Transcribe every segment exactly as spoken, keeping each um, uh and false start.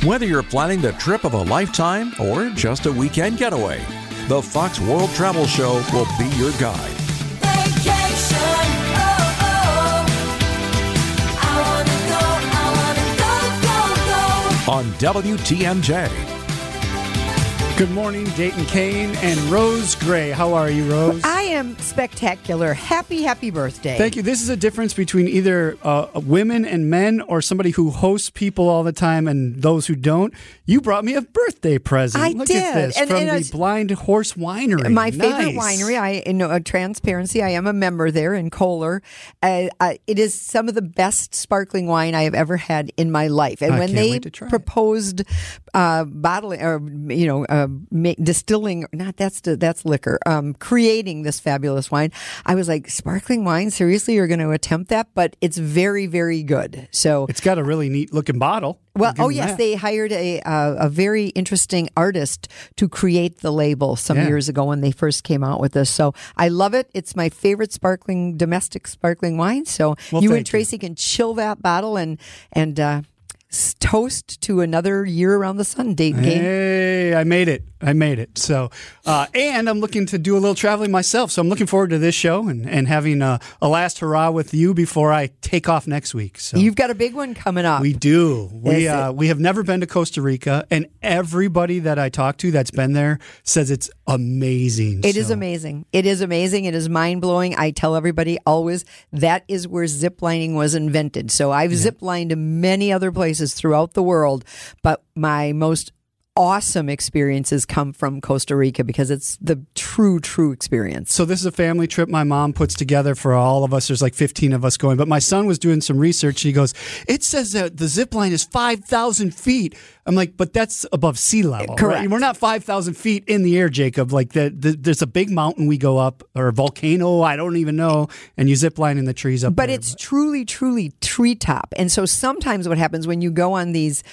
Whether you're planning the trip of a lifetime or just a weekend getaway, the Fox World Travel Show will be your guide. Vacation, oh, oh. I wanna go, I wanna go, go, go. On W T M J. Good morning, Dayton Kane and Rose Gray. How are you, Rose? I am spectacular. Happy, happy birthday. Thank you. This is a difference between either uh, women and men or somebody who hosts people all the time and those who don't. You brought me a birthday present. I Look did. at this And- from and the it's- Blind Horse Winery. My favorite Nice. winery, I you know, uh, transparency. I am a member there in Kohler. Uh, uh, it is some of the best sparkling wine I have ever had in my life. And I when can't they wait to try it. proposed uh, bottling or you know uh, ma- distilling, not that's that's liquor, um, creating this fabulous wine, I was like, sparkling wine? Seriously, you're going to attempt that? But it's very, very good. So It's got a really neat looking bottle. Well, I'll give oh them yes, that. they hired a uh, a very interesting artist to create the label some Yeah. years ago when they first came out with this. So I love it. It's my favorite sparkling domestic sparkling wine. So Well, you thank and Tracy can chill that bottle and and uh, s- toast to another year around the sun date game. Hey, I made it. I made it. So, uh, and I'm looking to do a little traveling myself. So I'm looking forward to this show and, and having a, a last hurrah with you before I take off next week. So You've got a big one coming up. we do. We Is uh, it? we have never been to Costa Rica, and everybody that I talk to that's been there says it's amazing. It is So, amazing. It is amazing. It is mind blowing. I tell everybody always that is where ziplining was invented. So I've ziplined to many other places throughout the world, but my most awesome experiences come from Costa Rica because it's the true, true experience. So this is a family trip my mom puts together for all of us. There's like fifteen of us going, but my son was doing some research. He goes, it says that the zip line is five thousand feet. I'm like, but that's above sea level. Correct. Right? We're not five thousand feet in the air, Jacob. Like the, the, there's a big mountain we go up, or a volcano, I don't even know, and you zip line in the trees up But there. it's truly, truly treetop. And so sometimes what happens when you go on these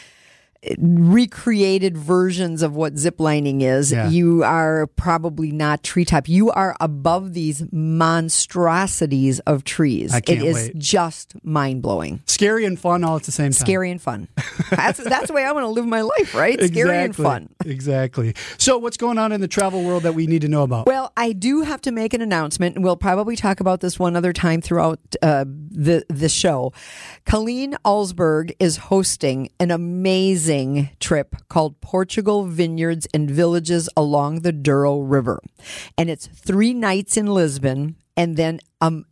recreated versions of what ziplining is, Yeah. you are probably not treetop. You are above these monstrosities of trees. I can't it is wait. just mind blowing. Scary and fun all at the same time. Scary and fun. That's that's the way I want to live my life, right? Scary and Exactly. fun. Exactly. So what's going on in the travel world that we need to know about? Well, I do have to make an announcement, and we'll probably talk about this one other time throughout uh, the the show. Colleen Alsberg is hosting an amazing trip called Portugal Vineyards and Villages along the Douro River, and it's three nights in Lisbon, and then um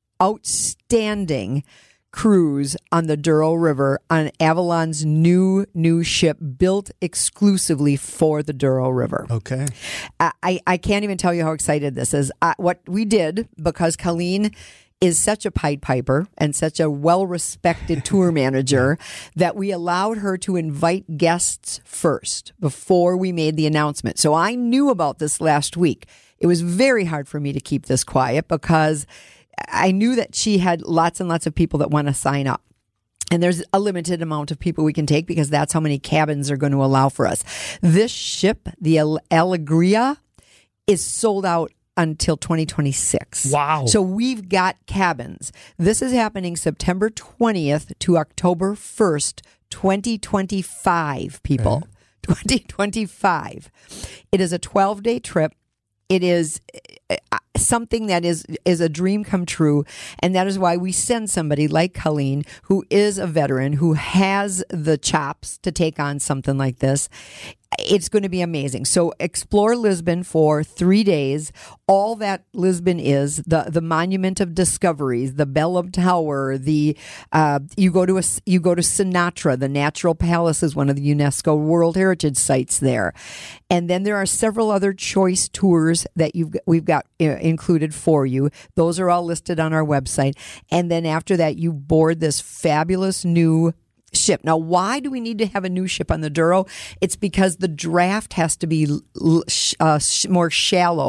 outstanding cruise on the Douro River on Avalon's new new ship built exclusively for the Douro River. Okay. I, I I can't even tell you how excited this is. I, what we did, because Colleen is such a Pied Piper and such a well-respected tour manager, that we allowed her to invite guests first before we made the announcement. So I knew about this last week. It was very hard for me to keep this quiet because I knew that she had lots and lots of people that want to sign up. And there's a limited amount of people we can take because that's how many cabins are going to allow for us. This ship, the Al- Alegria, is sold out until twenty twenty-six. Wow. So we've got cabins. This is happening September twentieth to October first, twenty twenty-five, people. twenty twenty-five. It is a twelve-day trip. It is uh, something that is is a dream come true, and that is why we send somebody like Colleen, who is a veteran, who has the chops to take on something like this. It's going to be amazing. So explore Lisbon for three days. All that Lisbon is, the the Monument of Discoveries, the Bellum Tower, the uh, you go to a, you go to Sinatra, the Natural Palace is one of the UNESCO World Heritage Sites there, and then there are several other choice tours that you've we've got uh, included for you. Those are all listed on our website, and then after that, you board this fabulous new ship. Now, why do we need to have a new ship on the Douro? It's because the draft has to be l- sh- uh, sh- more shallow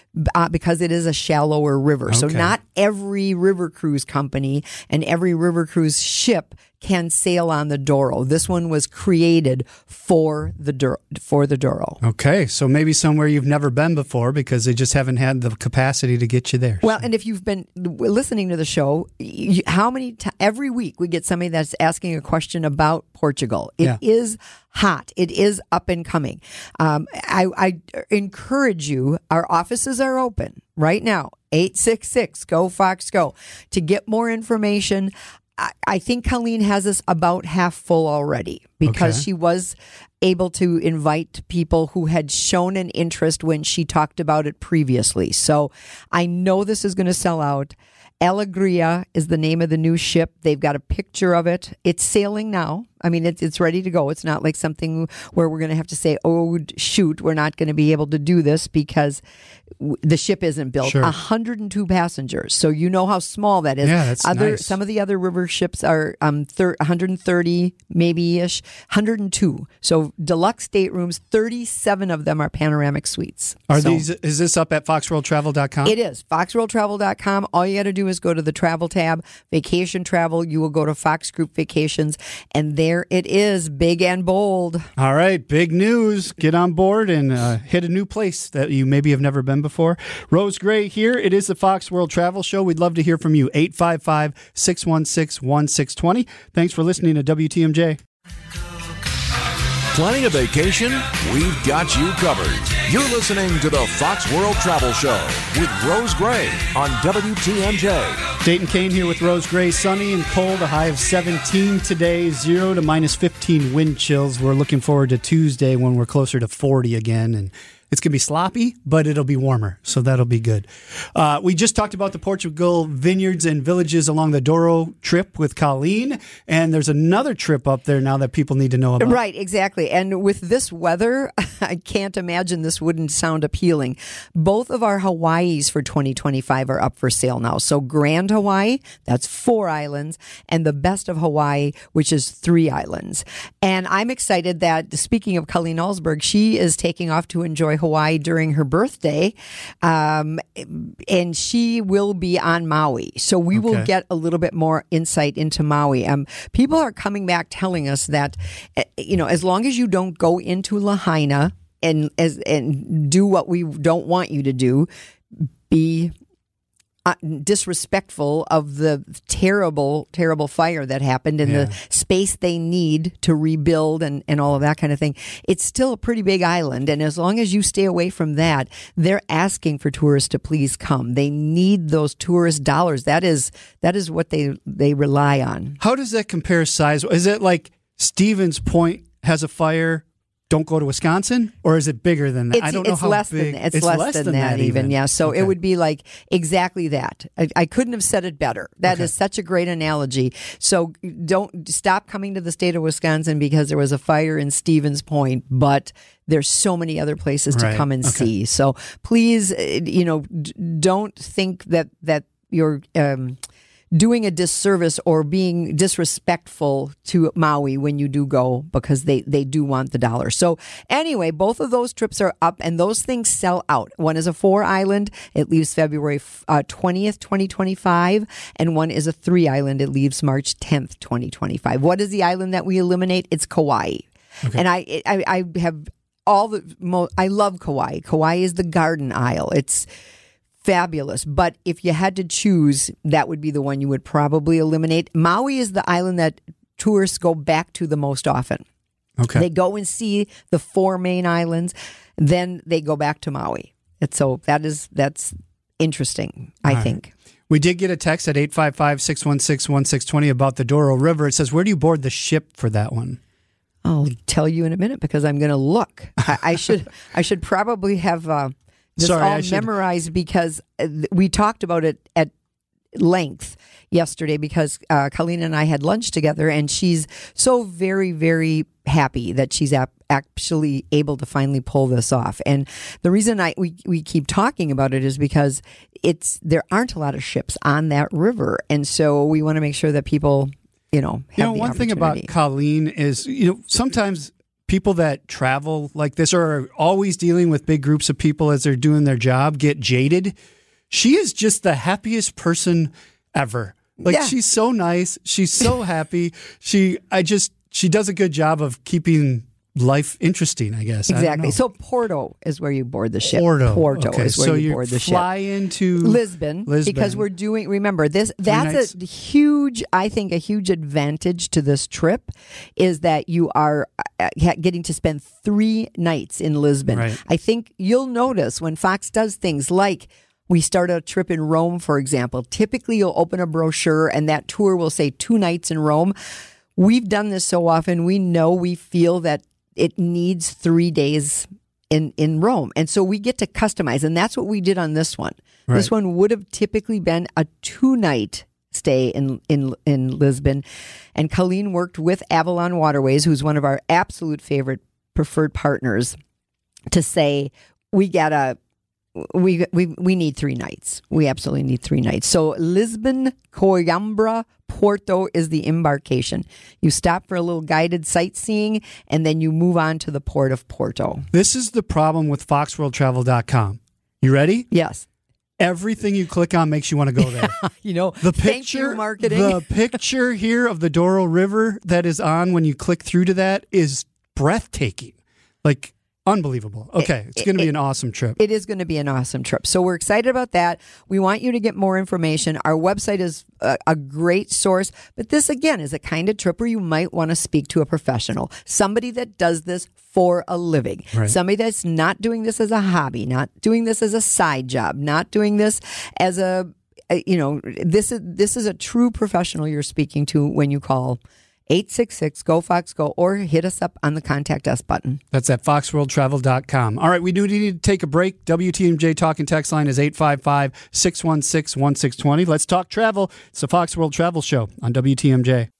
uh, because it is a shallower river. So Okay. not every river cruise company and every river cruise ship can sail on the Douro. This one was created for the Douro, for the Douro. Okay, so maybe somewhere you've never been before because they just haven't had the capacity to get you there. Well, and if you've been listening to the show, you, how many ti every week we get somebody that's asking a question about Portugal. It Yeah. is hot. It is up and coming. Um, I, I encourage you. Our offices are open right now. eight six six, go Fox Go to get more information. I, I think Colleen has us about half full already because Okay. she was able to invite people who had shown an interest when she talked about it previously. So I know this is going to sell out. Alegria is the name of the new ship. They've got a picture of it. It's sailing now. I mean, it's it's ready to go. It's not like something where we're going to have to say, oh, shoot, we're not going to be able to do this because w- the ship isn't built. Sure. one hundred two passengers. So you know how small that is. Yeah, that's other nice. Some of the other river ships are um thir- one hundred thirty, maybe-ish, one hundred two. So deluxe staterooms, thirty-seven of them are panoramic suites. Are So- these? Is this up at fox world travel dot com? It is. fox world travel dot com. All you got to do is go to the travel tab, vacation travel. You will go to Fox Group Vacations, and there it is, big and bold. All right, big news. Get on board and uh, hit a new place that you maybe have never been before. Rose Gray here. It is the Fox World Travel Show. We'd love to hear from you. eight five five, six one six, one six two zero. Thanks for listening to W T M J. Planning a vacation? We've got you covered. You're listening to the Fox World Travel Show with Rose Gray on W T M J. Dayton Kane here with Rose Gray. Sunny and cold, a high of seventeen today, zero to minus fifteen wind chills. We're looking forward to Tuesday when we're closer to forty again, and it's going to be sloppy, but it'll be warmer, so that'll be good. Uh, we just talked about the Portugal vineyards and villages along the Douro trip with Colleen, and there's another trip up there now that people need to know about. Right, exactly. And with this weather, I can't imagine this wouldn't sound appealing. Both of our Hawaiis for twenty twenty-five are up for sale now. So Grand Hawaii, that's four islands, and the Best of Hawaii, which is three islands. And I'm excited that, speaking of Colleen Alsberg, she is taking off to enjoy Hawaii during her birthday, um, and she will be on Maui. So we will Okay. get a little bit more insight into Maui. Um, people are coming back telling us that, uh, you know, as long as you don't go into Lahaina and as and do what we don't want you to do, be uh, disrespectful of the terrible, terrible fire that happened and Yeah. the space they need to rebuild and, and all of that kind of thing. It's still a pretty big island. And as long as you stay away from that, they're asking for tourists to please come. They need those tourist dollars. That is, that is what they, they rely on. How does that compare size? Is it like Stevens Point has a fire, don't go to Wisconsin? Or is it bigger than that? It's, I don't know it's how less big. than it's, less, than, that, even. Yeah. So Okay. it would be like exactly that. I, I couldn't have said it better. That Okay. is such a great analogy. So don't stop coming to the state of Wisconsin because there was a fire in Stevens Point, but there's so many other places to Right. come and Okay. see. So please, uh, you know, d- don't think that that you're um, doing a disservice or being disrespectful to Maui when you do go, because they, they do want the dollar. So anyway, both of those trips are up and those things sell out. One is a four island. It leaves February uh, twentieth, twenty twenty-five. And one is a three island. It leaves March tenth, twenty twenty-five. What is the island that we eliminate? It's Kauai. And I, I, I have all the, mo- I love Kauai. Kauai is the Garden Isle. It's fabulous. But if you had to choose, that would be the one you would probably eliminate. Maui is the island that tourists go back to the most often. Okay. They go and see the four main islands, then they go back to Maui. And so that is that's interesting, I right. think. We did get a text at eight five five, six one six, one six two zero about the Douro River. It says, where do you board the ship for that one? I'll tell you in a minute because I'm going to look. I, I should I should probably have uh, this Sorry, I all should- memorized because uh, we talked about it at length yesterday because uh, Colleen and I had lunch together, and she's so very, very happy that she's ap- actually able to finally pull this off. And the reason I we, we keep talking about it is because it's there aren't a lot of ships on that river, and so we want to make sure that people, you know, have You know, the one thing about opportunity. Colleen is, you know, sometimes people that travel like this or are always dealing with big groups of people as they're doing their job get jaded. She is just the happiest person ever. Like Yeah. she's so nice. She's so happy. She, I just, she does a good job of keeping life interesting, I guess. I don't Exactly. know. So Porto is where you board the ship. Porto. Porto Okay, is where so you you board the fly ship. into Lisbon, Lisbon. because we're doing. Remember this. That's a nights. huge. I think a huge advantage to this trip is that you are uh, getting to spend three nights in Lisbon. Right. I think you'll notice when Fox does things like. We start a trip in Rome, for example. Typically, you'll open a brochure and that tour will say two nights in Rome. We've done this so often. We know we feel that it needs three days in, in Rome. And so we get to customize. And that's what we did on this one. Right. This one would have typically been a two night stay in, in, in Lisbon. And Colleen worked with Avalon Waterways, who's one of our absolute favorite preferred partners, to say, we got to. We we we need three nights. We absolutely need three nights. So Lisbon, Coimbra, Porto is the embarkation. You stop for a little guided sightseeing, and then you move on to the port of Porto. This is the problem with fox world travel dot com. You ready? Yes, Everything you click on makes you want to go there. you know The thank picture, you, marketing. the picture here of the Douro River that is on when you click through to that is breathtaking. Like, unbelievable. Okay, it's going to be an awesome trip. It is going to be an awesome trip. So we're excited about that. We want you to get more information. Our website is a, a great source. But this, again, is a kind of trip where you might want to speak to a professional, somebody that does this for a living, Right. somebody that's not doing this as a hobby, not doing this as a side job, not doing this as a, a you know, this is this is a true professional you're speaking to when you call eight six six, G O, Fox, Go, or hit us up on the Contact Us button. That's at fox world travel dot com. All right, we do need to take a break. W T M J Talk and Text line is eight five five, six one six, one six two zero. Let's talk travel. It's the Fox World Travel Show on W T M J.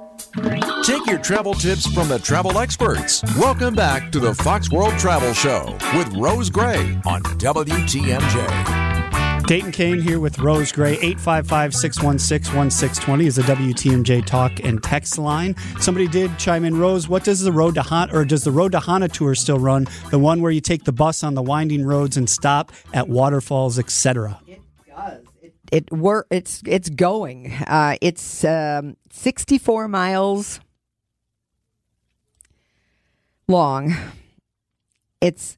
Take your travel tips from the travel experts. Welcome back to the Fox World Travel Show with Rose Gray on W T M J. Dayton Kane here with Rose Gray. eight five five, six one six, one six two zero is the W T M J Talk and Text line. Somebody did chime in. Rose, what does the Road to Hana, or does the Road to Hana tour still run? The one where you take the bus on the winding roads and stop at waterfalls, et cetera. It does. It, it wor- It's it's going. Uh, it's um, sixty-four miles long. It's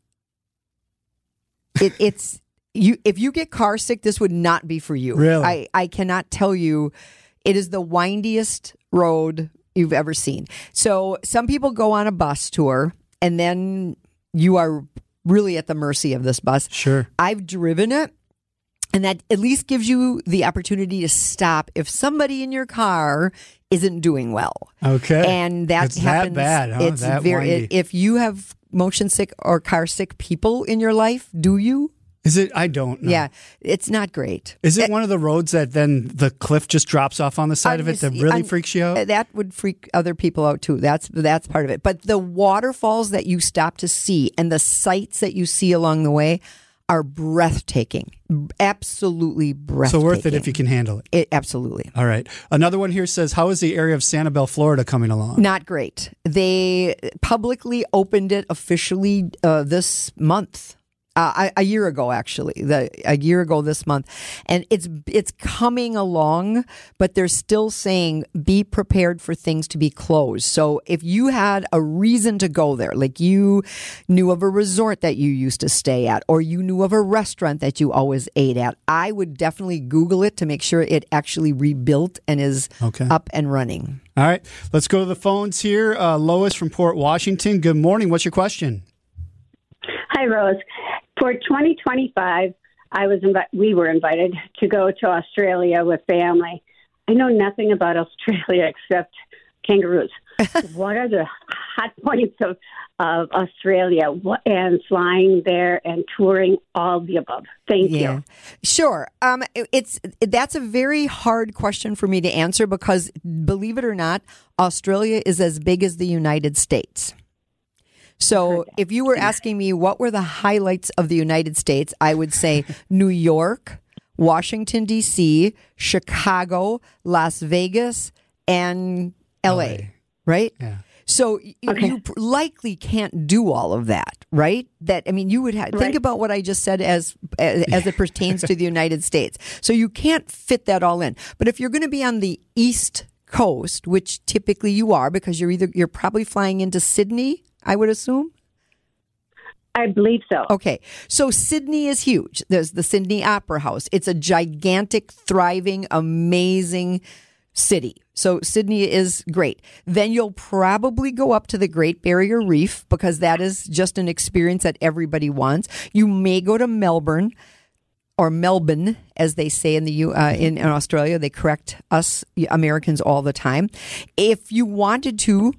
it, it's you. If you get car sick, this would not be for you. Really? I I cannot tell you. It is the windiest road you've ever seen. So some people go on a bus tour, and then you are really at the mercy of this bus. Sure. I've driven it, and that at least gives you the opportunity to stop if somebody in your car isn't doing well. Okay. And that It's that happens. bad, huh? It's That very. windy. If you have motion sick or car sick people in your life, do you? Is it? I don't know. Yeah, it's not great. Is it one of the roads that then the cliff just drops off on the side of it that I'm- really I'm- freaks you out? That would freak other people out too. That's that's part of it. But the waterfalls that you stop to see and the sights that you see along the way are breathtaking. Absolutely breathtaking. So worth it if you can handle it. It, absolutely. All right. Another one here says, how is the area of Sanibel, Florida coming along? Not great. They publicly opened it officially uh, this month. Uh, a, a year ago, actually, the, a year ago this month, and it's it's coming along, but they're still saying be prepared for things to be closed. So if you had a reason to go there, like you knew of a resort that you used to stay at, or you knew of a restaurant that you always ate at, I would definitely Google it to make sure it actually rebuilt and is Okay. up and running. All right. Let's go to the phones here. Uh, Lois from Port Washington. Good morning. What's your question? Hi, Rose. For twenty twenty-five, I was invi- we were invited to go to Australia with family. I know nothing about Australia except kangaroos. What are the hot points of, of Australia what, and flying there and touring, all the above? Thank Yeah, you. sure. Um, it- it's that's a very hard question for me to answer because, believe it or not, Australia is as big as the United States. So if you were asking me what were the highlights of the United States, I would say New York, Washington, D C, Chicago, Las Vegas, and L A, L A. right? Yeah. So y- Okay. you pr- likely can't do all of that, right? That I mean, you would ha- think Right. about what I just said as as, as it pertains to the United States. So you can't fit that all in. But if you're going to be on the East Coast, which typically you are, because you're either you're probably flying into Sydney, I would assume. I believe so. Okay, so Sydney is huge. There's the Sydney Opera House. It's a gigantic, thriving, amazing city. So Sydney is great. Then you'll probably go up to the Great Barrier Reef because that is just an experience that everybody wants. You may go to Melbourne or Melbourne, as they say in the U, uh, in, in Australia. They correct us Americans all the time. If you wanted to,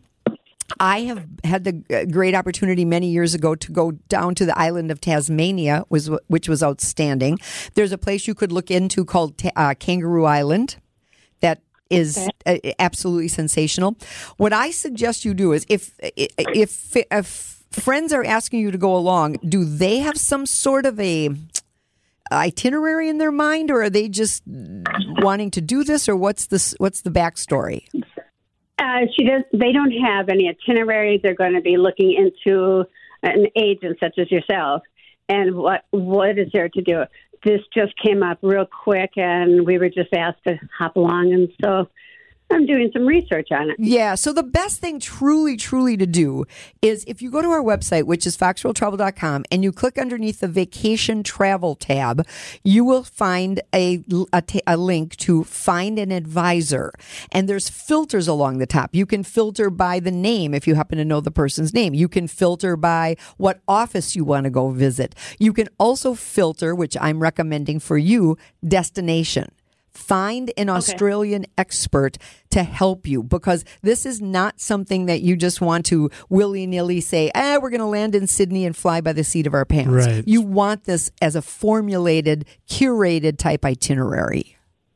I have had the great opportunity many years ago to go down to the island of Tasmania, was which was outstanding. There's a place you could look into called uh, Kangaroo Island that is uh, absolutely sensational. What I suggest you do is if if if friends are asking you to go along, do they have some sort of a itinerary in their mind, or are they just wanting to do this, or what's this? What's the backstory? Uh, she does. They don't have any itinerary. They're going to be looking into an agent such as yourself, and what what is there to do? This just came up real quick, and we were just asked to hop along, and so I'm doing some research on it. Yeah, so the best thing truly, truly to do is if you go to our website, which is fox world travel dot com, and you click underneath the vacation travel tab, you will find a, a, ta- a link to find an advisor. And there's filters along the top. You can filter by the name if you happen to know the person's name. You can filter by what office you want to go visit. You can also filter, which I'm recommending for you, destination. Find an Australian expert to help you, because this is not something that you just want to willy-nilly say, ah, we're going to land in Sydney and fly by the seat of our pants. Right. You want this as a formulated, curated type itinerary.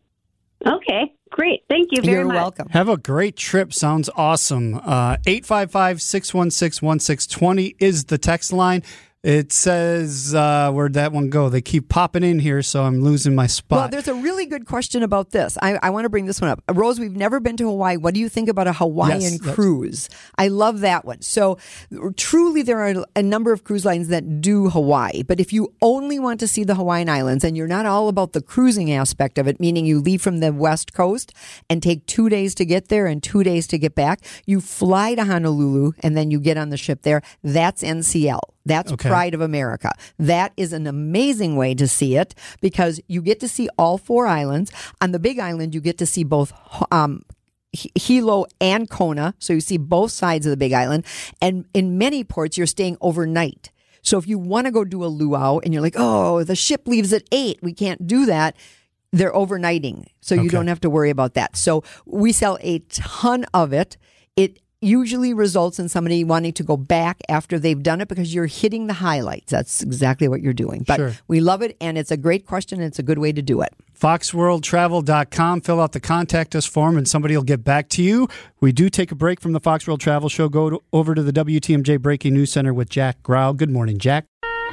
Okay, great. Thank you very You're much. welcome. Have a great trip. Sounds awesome. Uh, eight five five, six one six, one six two zero is the text line. It says, uh, where'd that one go? They keep popping in here, so I'm losing my spot. Well, there's a really good question about this. I, I want to bring this one up. Rose, we've never been to Hawaii. What do you think about a Hawaiian Yes, that's- cruise? I love that one. So truly, there are a number of cruise lines that do Hawaii. But if you only want to see the Hawaiian Islands and you're not all about the cruising aspect of it, meaning you leave from the West Coast and take two days to get there and two days to get back, you fly to Honolulu and then you get on the ship there. That's N C L. That's Okay. Pride of America. That is an amazing way to see it because you get to see all four islands. On the Big Island, you get to see both um, H- Hilo and Kona. So you see both sides of the Big Island. And in many ports, you're staying overnight. So if you want to go do a luau and you're like, oh, the ship leaves at eight, we can't do that. They're overnighting. So you Okay. don't have to worry about that. So we sell a ton of it. It usually results in somebody wanting to go back after they've done it because you're hitting the highlights. That's exactly what you're doing. But Sure. we love it, and it's a great question, and it's a good way to do it. fox world travel dot com. Fill out the contact us form and somebody will get back to you. We do take a break from the Fox World Travel Show. Go to, over to the W T M J Breaking News Center with Jack Grau. Good morning, Jack.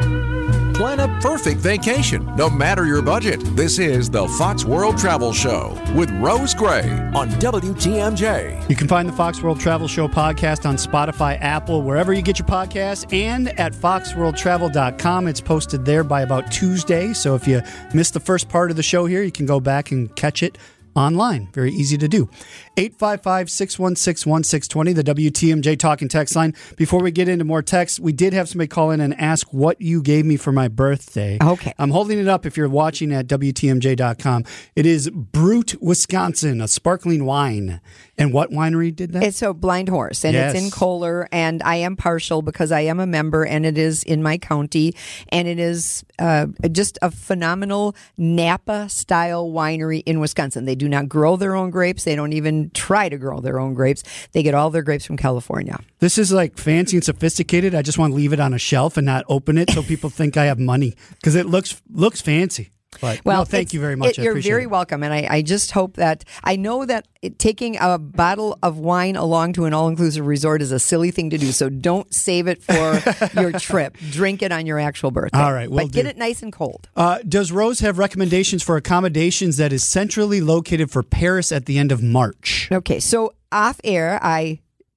Plan a perfect vacation, no matter your budget. This is the Fox World Travel Show with Rose Gray on W T M J. You can find the Fox World Travel Show podcast on Spotify, Apple, wherever you get your podcasts, and at fox world travel dot com. It's posted there by about Tuesday. So if you missed the first part of the show here, you can go back and catch it online. Very easy to do. eight five five, six one six, one six two zero, the W T M J Talking Text line. Before we get into more texts, we did have somebody call in and ask what you gave me for my birthday. Okay. I'm holding it up if you're watching at W T M J dot com. It is Brute, Wisconsin, a sparkling wine. And what winery did that? It's a Blind Horse, and Yes. it's in Kohler, and I am partial because I am a member, and it is in my county, and it is uh, just a phenomenal Napa-style winery in Wisconsin. They do not grow their own grapes. They don't even try to grow their own grapes. They get all their grapes from California. This is like fancy and sophisticated. I just want to leave it on a shelf and not open it so people think I have money because it looks looks fancy. But Well, no, thank it's- you very much. it- I you're appreciate very it. welcome, and I, I just hope that I know that it, taking a bottle of wine along to an all-inclusive resort is a silly thing to do. So don't save it for your trip. Drink it on your actual birthday. All right, we'll but get do. it nice and cold. Uh, does Rose have recommendations for accommodations that is centrally located for Paris at the end of March? Okay, so off air, I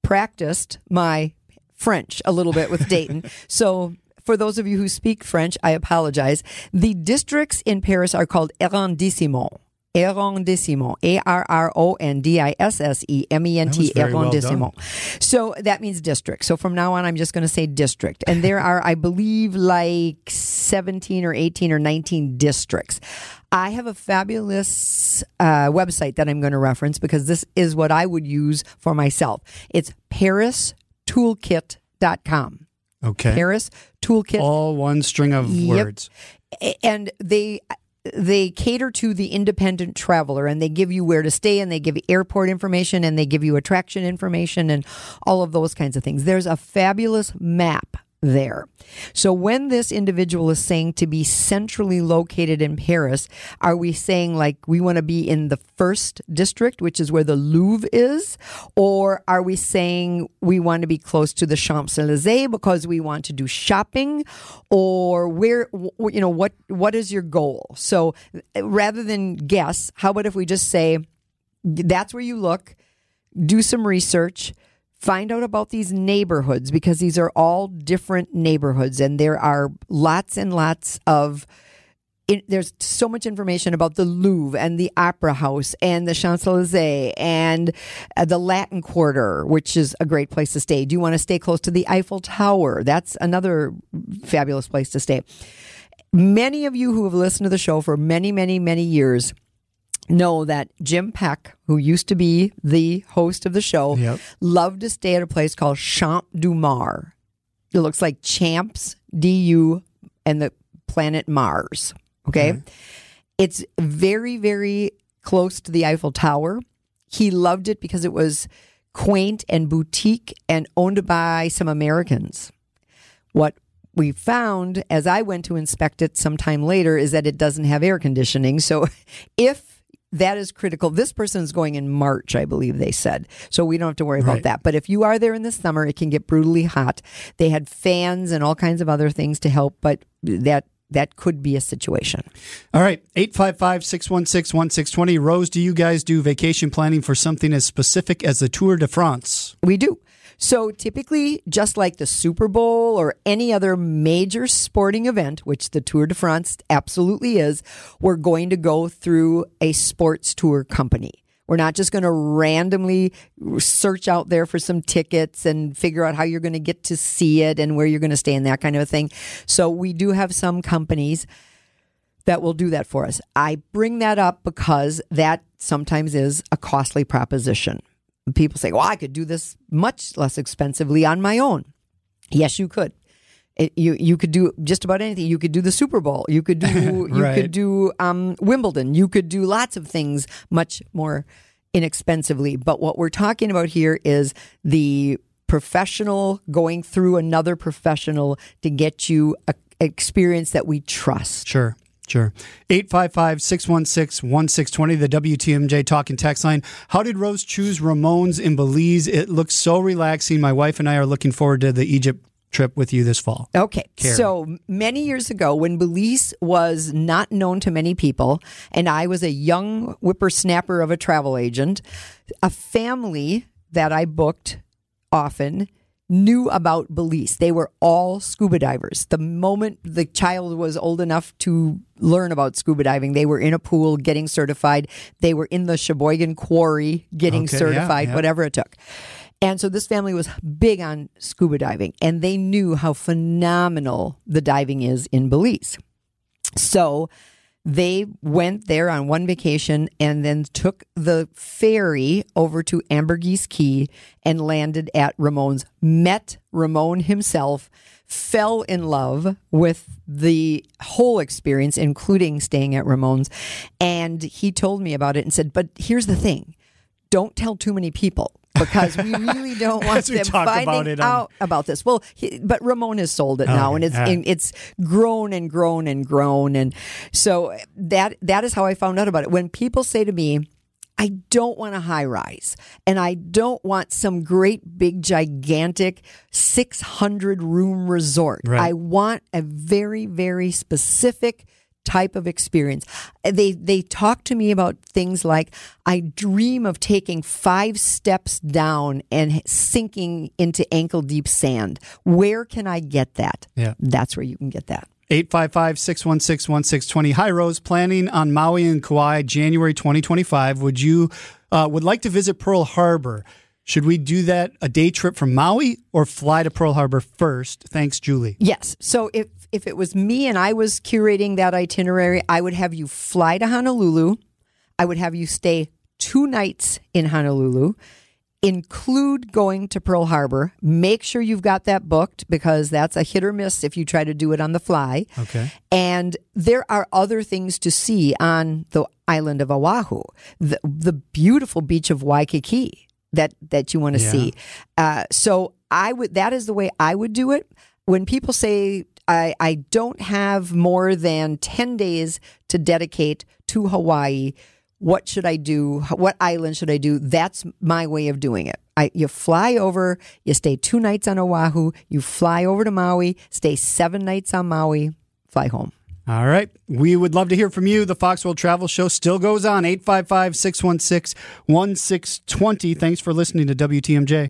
practiced my French a little bit with Dayton. So for those of you who speak French, I apologize. The districts in Paris are called arrondissements. Arrondissement, A R R O N D I S S E M E N T, That was very well arrondissement. done. So that means district. So from now on, I'm just going to say district. And there are, I believe, like seventeen or eighteen or nineteen districts. I have a fabulous uh, website that I'm going to reference because this is what I would use for myself. It's paris toolkit dot com. Okay. Paris Toolkit. All one string of Yep. words. And they they cater to the independent traveler, and they give you where to stay, and they give you airport information, and they give you attraction information, and all of those kinds of things. There's a fabulous map there. So when this individual is saying to be centrally located in Paris, are we saying like we want to be in the first district, which is where the Louvre is? Or are we saying we want to be close to the Champs-Élysées because we want to do shopping? Or where, you know, what what is your goal? So rather than guess, how about if we just say that's where you look, do some research, find out about these neighborhoods, because these are all different neighborhoods, and there are lots and lots of it, there's so much information about the Louvre and the Opera House and the Champs-Élysées and uh, the Latin Quarter, which is a great place to stay. Do you want to stay close to the Eiffel Tower? That's another fabulous place to stay. Many of you who have listened to the show for many, many, many years know that Jim Peck, who used to be the host of the show, Yep. loved to stay at a place called Champ du Mars. It looks like Champs, D U, and the planet Mars. Okay? Okay. It's very, very close to the Eiffel Tower. He loved it because it was quaint and boutique and owned by some Americans. What we found as I went to inspect it sometime later is that it doesn't have air conditioning. So if that is critical. This person's going in March, I believe they said. So we don't have to worry about Right. that. But if you are there in the summer, it can get brutally hot. They had fans and all kinds of other things to help, but that that could be a situation. All right. eight five five, six one six, one six two zero. Rose, do you guys do vacation planning for something as specific as the Tour de France? We do. So typically, just like the Super Bowl or any other major sporting event, which the Tour de France absolutely is, we're going to go through a sports tour company. We're not just going to randomly search out there for some tickets and figure out how you're going to get to see it and where you're going to stay and that kind of a thing. So we do have some companies that will do that for us. I bring that up because that sometimes is a costly proposition. People say, well, I could do this much less expensively on my own. Yes, you could. It, you you could do just about anything. You could do the Super Bowl. You could do you Right. could do um, Wimbledon. You could do lots of things much more inexpensively. But what we're talking about here is the professional going through another professional to get you a experience that we trust. Sure. Sure. eight five five, six one six, one six two zero, the W T M J talking text line. How did Rose choose Ramon's in Belize? It looks so relaxing. My wife and I are looking forward to the Egypt trip with you this fall. Okay. Karen. So many years ago, when Belize was not known to many people, and I was a young whippersnapper of a travel agent, a family that I booked often knew about Belize. They were all scuba divers. The moment the child was old enough to learn about scuba diving, they were in a pool getting certified. They were in the Sheboygan Quarry getting Okay, yeah, certified, yeah. whatever it took. And so this family was big on scuba diving, and they knew how phenomenal the diving is in Belize. So they went there on one vacation and then took the ferry over to Ambergris Caye and landed at Ramon's, met Ramon himself, fell in love with the whole experience, including staying at Ramon's. And he told me about it and said, but here's the thing, don't tell too many people. Because we really don't want As we them talk about finding it on- out about this. Well, he, but Ramon has sold it now, Okay, and it's all right. and it's grown and grown and grown, and so that that is how I found out about it. When people say to me, "I don't want a high rise, and I don't want some great big gigantic six hundred room resort. Right. I want a very very specific type of experience. They they talk to me about things like, I dream of taking five steps down and sinking into ankle deep sand. Where can I get that? Yeah. That's where you can get that. eight five five, six one six, one six two zero. Hi, Rose. Planning on Maui and Kauai, January twenty twenty-five. Would you uh, would like to visit Pearl Harbor? Should we do that a day trip from Maui or fly to Pearl Harbor first? Thanks, Julie. Yes. So if if it was me and I was curating that itinerary, I would have you fly to Honolulu. I would have you stay two nights in Honolulu. Include going to Pearl Harbor. Make sure you've got that booked because that's a hit or miss if you try to do it on the fly. Okay. And there are other things to see on the island of Oahu. The, the beautiful beach of Waikiki that, that you want to Yeah. see. Uh, so I would. That is the way I would do it. When people say, I, I don't have more than ten days to dedicate to Hawaii, what should I do? What island should I do? That's my way of doing it. I, you fly over, you stay two nights on Oahu, you fly over to Maui, stay seven nights on Maui, fly home. All right. We would love to hear from you. The Fox World Travel Show still goes on. eight five five, six one six, one six two zero. Thanks for listening to W T M J.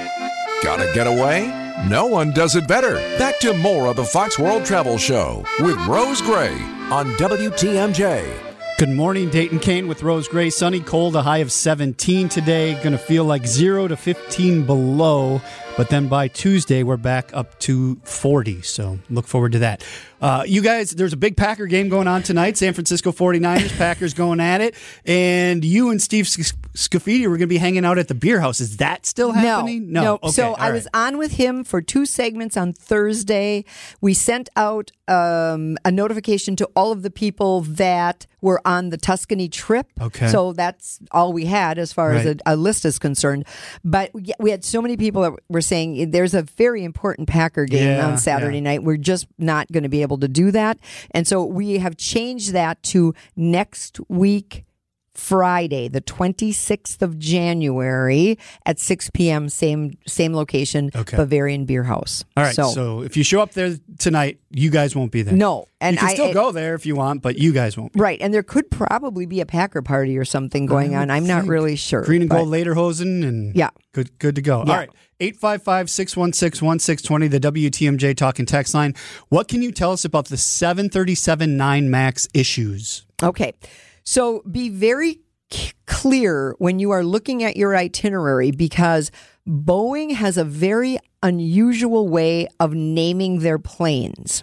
Gotta get away? No one does it better. Back to more of the Fox World Travel Show with Rose Gray on W T M J. Good morning, Dayton Kane with Rose Gray. Sunny, cold, a high of seventeen today. Going to feel like zero to fifteen below. But then by Tuesday, we're back up to forty. So look forward to that. Uh, you guys, there's a big Packer game going on tonight. San Francisco forty-niners, Packers going at it. And you and Steve Scafidi were going to be hanging out at the beer house. Is that still happening? No. no. Okay, so all I right. was on with him for two segments on Thursday. We sent out um, a notification to all of the people that were on the Tuscany trip. Okay. So that's all we had as far as Right. a, a list is concerned. But we we had so many people that were saying there's a very important Packer game Yeah, on Saturday yeah. night. We're just not going to be able to do that. And so we have changed that to next week, Friday, the twenty-sixth of January at six p.m., same same location, Okay. Bavarian Beer House. All right. So, So, if you show up there tonight, you guys won't be there. no. And you can I, still I- go there if you want, but you guys won't be. Right. And there could probably be a Packer party or something going I on. would I'm not think. really sure. Green and but- gold lederhosen and Yeah. good good to go. Yeah. All right. eight five five, six one six, one six two zero, the W T M J Talking text line. What can you tell us about the seven thirty-seven nine MAX issues? Okay. So be very c- clear when you are looking at your itinerary because Boeing has a very unusual way of naming their planes.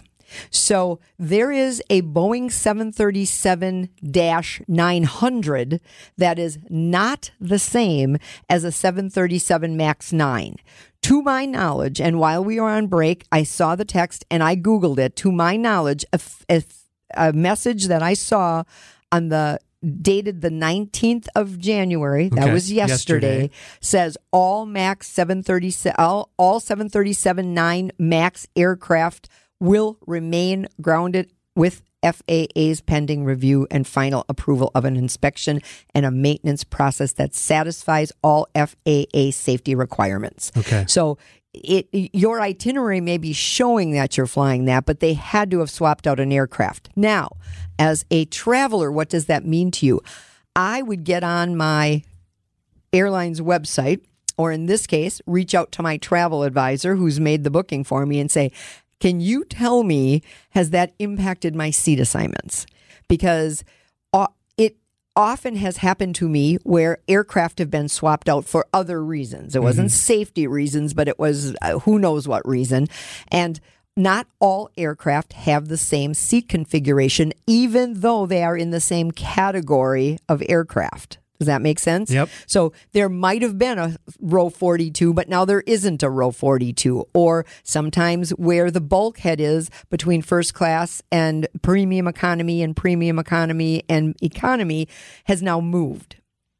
So there is a Boeing seven thirty-seven nine hundred that is not the same as a seven thirty-seven MAX nine. To my knowledge, and while we were on break, I saw the text and I Googled it. To my knowledge, a, a, a message that I saw on the dated the nineteenth of January, that Okay, was yesterday, yesterday. says all MAX seven thirty-seven, all, all seven thirty-seven nine MAX aircraft will remain grounded with F A A's pending review and final approval of an inspection and a maintenance process that satisfies all F A A safety requirements. Okay. So it your itinerary may be showing that you're flying that, but they had to have swapped out an aircraft. Now, as a traveler, what does that mean to you? I would get on my airline's website, or in this case, reach out to my travel advisor who's made the booking for me and say, can you tell me, has that impacted my seat assignments? Because uh, it often has happened to me where aircraft have been swapped out for other reasons. It wasn't safety reasons, but it was uh, who knows what reason. And not all aircraft have the same seat configuration, even though they are in the same category of aircraft. Does that make sense? Yep. So there might have been a row forty-two, but now there isn't a row forty-two. Or sometimes where the bulkhead is between first class and premium economy and premium economy and economy has now moved.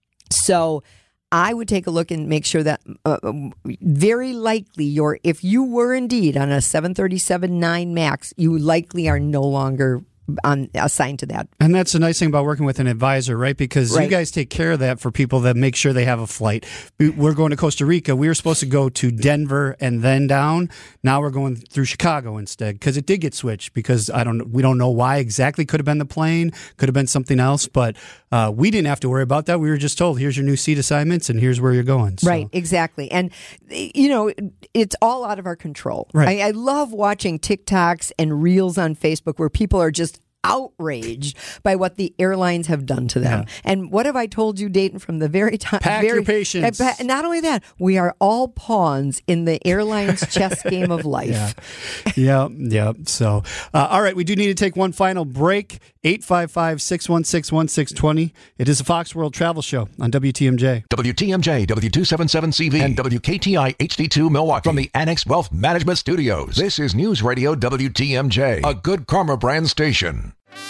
So I would take a look and make sure that uh, very likely you're, if you were indeed on a seven thirty-seven nine MAX, you likely are no longer on assigned to that. And that's the nice thing about working with an advisor, right? Because Right. you guys take care of that for people that make sure they have a flight. We- We're going to Costa Rica. We were supposed to go to Denver and then down. Now we're going through Chicago instead because it did get switched. Because I don't, we don't know why exactly. Could have been the plane, could have been something else, but uh, we didn't have to worry about that. We were just told, here's your new seat assignments and here's where you're going. So. Right, exactly. And, you know, it's all out of our control. Right. I, I love watching TikToks and reels on Facebook where people are just outraged by what the airlines have done to them. Yeah. And what have I told you, Dayton, from the very time? Pack very, your patience. Uh, pa- Not only that, we are all pawns in the airlines chess game of life. Yeah, yeah, yeah. So, uh, all right, we do need to take one final break. eight five five, six one six, one six two zero. It is a Fox World Travel Show on W T M J. W T M J, W two seventy-seven C V, and W K T I H D two Milwaukee. From the Annex Wealth Management Studios, this is News Radio W T M J, a Good Karma brand station.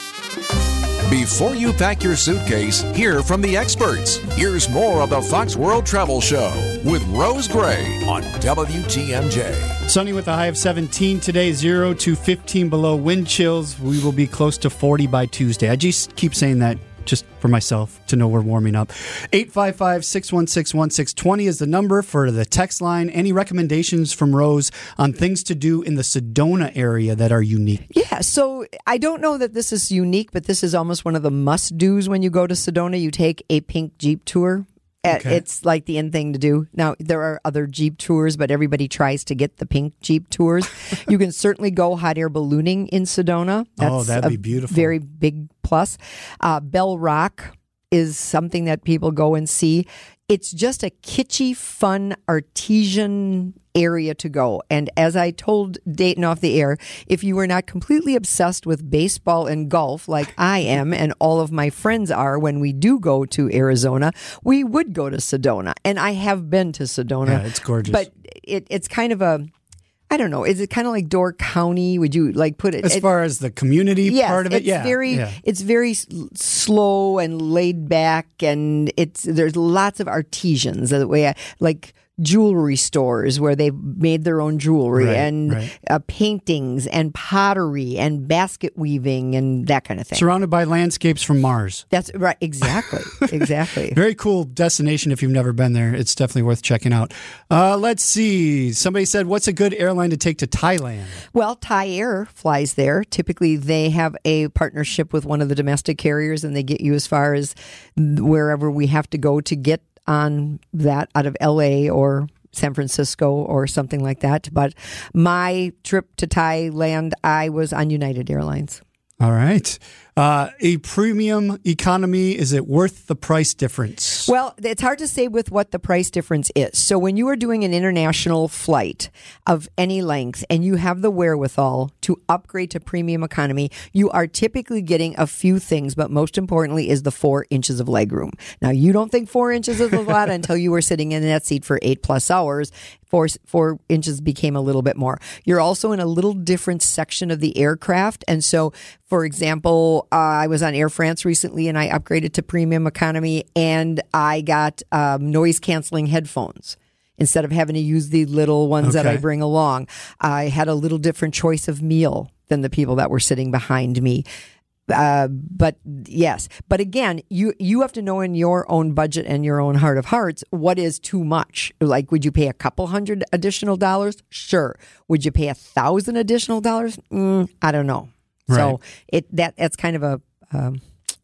Before you pack your suitcase, hear from the experts. Here's more of the Fox World Travel Show with Rose Gray on W T M J. Sunny with a high of seventeen today, zero to fifteen below wind chills. We will be close to forty by Tuesday. I just keep saying that just for myself to know we're warming up. eight five five, six one six, one six two zero is the number for the text line. Any recommendations from Rose on things to do in the Sedona area that are unique? Yeah, so I don't know that this is unique, but this is almost one of the must-dos when you go to Sedona. You take a pink Jeep tour. Uh, Okay. It's like the in thing to do. Now, there are other Jeep tours, but everybody tries to get the pink Jeep tours. You can certainly go hot air ballooning in Sedona. That's Oh, that'd a be beautiful. Very big plus. Uh, Bell Rock is something that people go and see. It's just a kitschy, fun, artesian area to go. And as I told Dayton off the air, if you were not completely obsessed with baseball and golf like I am and all of my friends are when we do go to Arizona, we would go to Sedona. And I have been to Sedona. Yeah, it's gorgeous. But it, it's kind of a, I don't know, is it kind of like Door County? Would you like put it? As it, far as the community Yes, part of it, it's yeah. very yeah. it's very s- slow and laid back, and it's there's lots of artisans the way I, like jewelry stores where they've made their own jewelry Right, and right. Uh, paintings and pottery and basket weaving and that kind of thing. Surrounded by landscapes from Mars. That's right, exactly, exactly. Very cool destination if you've never been there. It's definitely worth checking out. Uh, let's see. Somebody said, what's a good airline to take to Thailand? Well, Thai Air flies there. Typically, they have a partnership with one of the domestic carriers, and they get you as far as wherever we have to go to get on that out of L A or San Francisco or something like that. But my trip to Thailand, I was on United Airlines. All right. Uh, a premium economy, is it worth the price difference? Well, it's hard to say with what the price difference is. So when you are doing an international flight of any length and you have the wherewithal to upgrade to premium economy, you are typically getting a few things, but most importantly is the four inches of legroom. Now, you don't think four inches is a lot until you were sitting in that seat for eight plus hours. Four, four inches became a little bit more. You're also in a little different section of the aircraft. And so, for example, uh, I was on Air France recently and I upgraded to premium economy and I got um, noise canceling headphones. Instead of having to use the little ones that I Okay. bring along, I had a little different choice of meal than the people that were sitting behind me. Uh, but yes, but again, you you have to know in your own budget and your own heart of hearts what is too much. Like, would you pay a couple hundred additional dollars? Sure. Would you pay a thousand additional dollars? Mm, I don't know. Right. So it that that's kind of a um,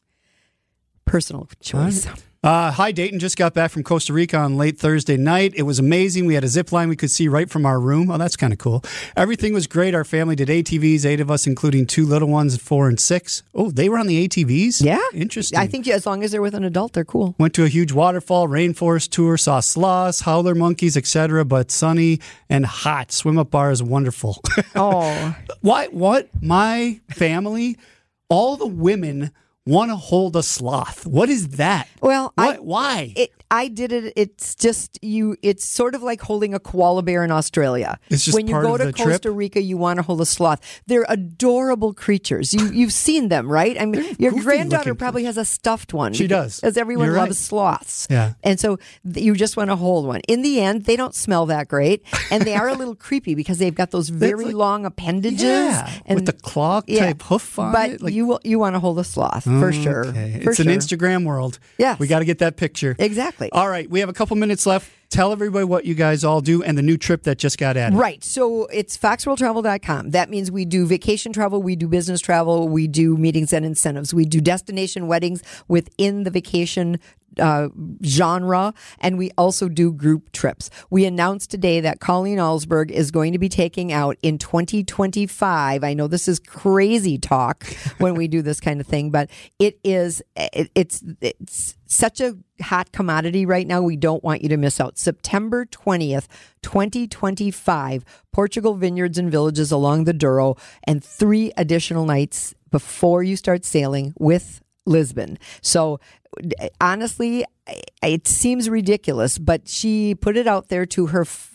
personal choice. Uh, hi, Dayton. Just got back from Costa Rica on late Thursday night. It was amazing. We had a zip line we could see right from our room. Oh, that's kind of cool. Everything was great. Our family did A T Vs, eight of us, including two little ones, four and six. Oh, they were on the A T Vs? Yeah, Interesting. I think as long as they're with an adult, they're cool. Went to a huge waterfall, rainforest tour, saw sloths, howler monkeys, et cetera. But sunny and hot. Swim up bar is wonderful. Oh, Why? What? My family, all the women want to hold a sloth. What is that? Well, what? I, Why? It, I did it. It's just you. It's sort of like holding a koala bear in Australia. It's just when you part go of to the Costa trip? Rica, you want to hold a sloth. They're adorable creatures. You you've seen them, right? I mean, your goofy granddaughter looking probably has a stuffed one. She because- does. because everyone You're loves right. sloths. Yeah. and so th- you just want to hold one. In the end, they don't smell that great, and they are a little creepy because they've got those very like- long appendages Yeah, and with the claw type hoof on but it. Like- you will- you want to hold a sloth for sure. Okay. For It's an sure. Instagram world. Yes. We got to get that picture. Exactly. All right. We have a couple minutes left. Tell everybody what you guys all do and the new trip that just got added. Right. So it's fox world travel dot com. That means we do vacation travel, we do business travel, we do meetings and incentives, we do destination weddings within the vacation uh, genre, and we also do group trips. We announced today that Colleen Alsberg is going to be taking out in twenty twenty-five. I know this is crazy talk when we do this kind of thing, but it is, it, it's, it's such a hot commodity right now. We don't want you to miss out. September twentieth, twenty twenty-five, Portugal Vineyards and Villages along the Douro, and three additional nights before you start sailing with Lisbon. So honestly, it seems ridiculous, but she put it out there to her f-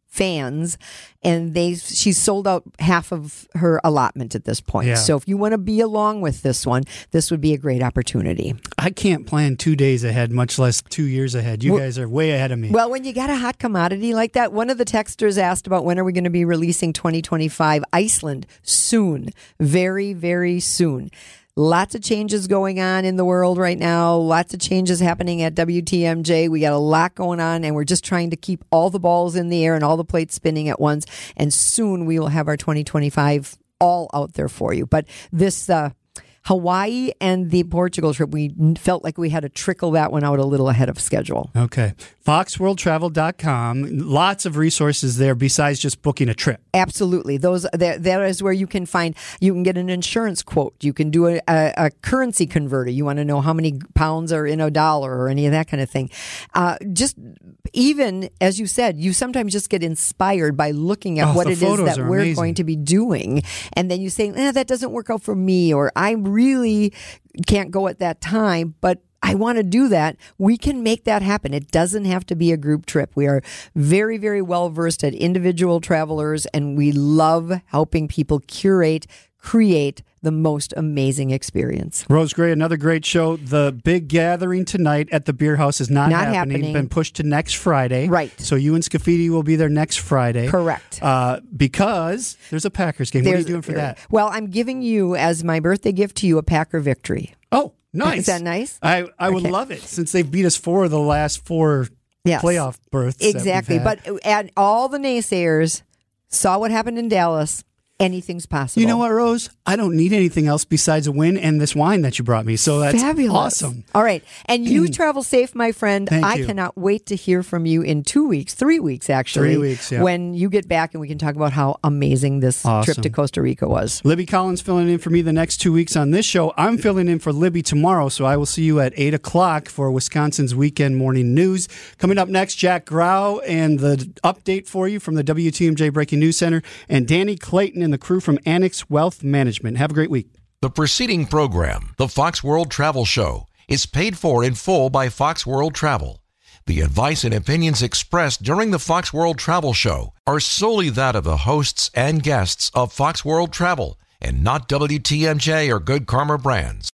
fans, and they she's sold out half of her allotment at this point. Yeah. So if you want to be along with this one, this would be a great opportunity. I can't plan two days ahead, much less two years ahead. You Well- guys are way ahead of me. Well, when you got a hot commodity like that, one of the texters asked about when are we going to be releasing twenty twenty-five Iceland. Soon. Very, very soon. Lots of changes going on in the world right now. Lots of changes happening at W T M J. We got a lot going on, and we're just trying to keep all the balls in the air and all the plates spinning at once. And soon we will have our twenty twenty-five all out there for you. But this uh, Hawaii and the Portugal trip, we felt like we had to trickle that one out a little ahead of schedule. Okay. fox world travel dot com. Lots of resources there besides just booking a trip. Absolutely. Those that, that is where you can find, you can get an insurance quote. You can do a, a, a currency converter. You want to know how many pounds are in a dollar or any of that kind of thing. Uh, just even, as you said, you sometimes just get inspired by looking at Oh, what the it is photos that are we're amazing. going to be doing. And then you say, eh, that doesn't work out for me, or I really can't go at that time, but I want to do that. We can make that happen. It doesn't have to be a group trip. We are very, very well versed at individual travelers, and we love helping people curate, create the most amazing experience. Rose Gray, another great show. The big gathering tonight at the Beer House is not, Not happening. happening. Been pushed to next Friday. Right. So you and Scafidi will be there next Friday. Correct. Uh, because there's a Packers game. What are you There's- doing for that? Well, I'm giving you, as my birthday gift to you, a Packer victory. Oh, nice. Is that nice? I, I would Okay. love it since they beat us four of the last four Yes. playoff berths. that we've Exactly. had. But and all the naysayers saw what happened in Dallas. Anything's possible. You know what, Rose? I don't need anything else besides a win and this wine that you brought me. So that's Fabulous. awesome. All right. And you travel safe, my friend. Thank I you. cannot wait to hear from you in two weeks, three weeks, actually. Three weeks, yeah. When you get back and we can talk about how amazing this Awesome. trip to Costa Rica was. Libby Collins filling in for me the next two weeks on this show. I'm filling in for Libby tomorrow, so I will see you at eight o'clock for Wisconsin's Weekend Morning News. Coming up next, Jack Grau and the update for you from the W T M J Breaking News Center, and Danny Clayton and the crew from Annex Wealth Management. Have a great week. The preceding program, the Fox World Travel Show, is paid for in full by Fox World Travel. The advice and opinions expressed during the Fox World Travel Show are solely that of the hosts and guests of Fox World Travel and not W T M J or Good Karma Brands.